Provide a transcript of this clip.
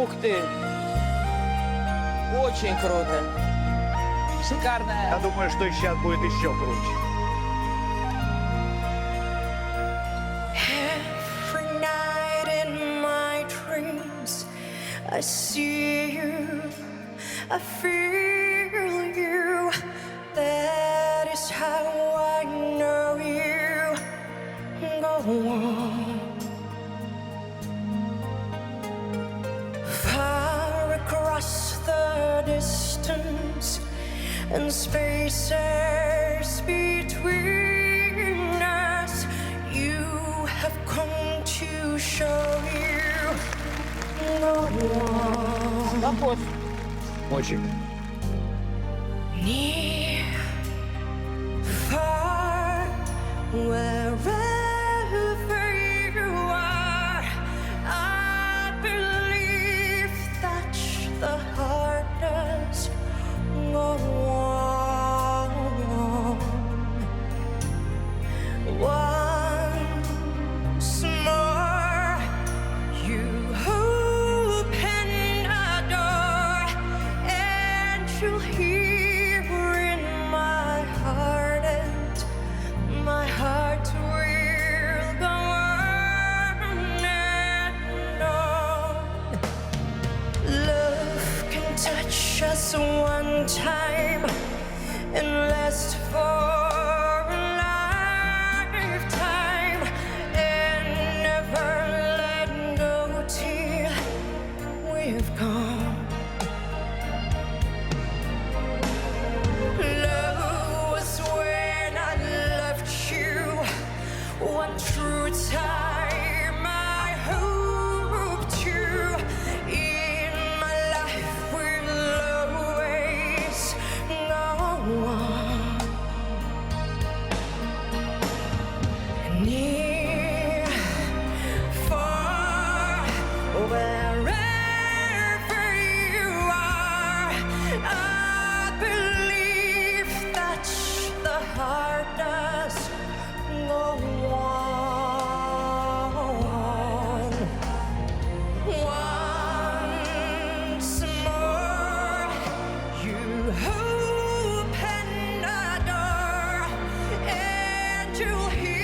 Ух ты! Очень круто. Шикарная. Я думаю, что сейчас будет еще круче. Every night in my dreams, I see you, I feel you. That is how I know you. Go on. Far across the distance and spaces between us, you have come to show you no one Похож. Очень. near, far, wherever you are. I believe that the heart does go on. Once more, you open a door, and you'll hear in my heart, and my heart will go on and on. Love can touch us one time and last for a lifetime, and never let go till we've gone. Love was when I loved you one true time. I hope to in my life will always go on. Near, far, wherever you are, I believe that the heart does go on. Once more, you open a door, and you'll hear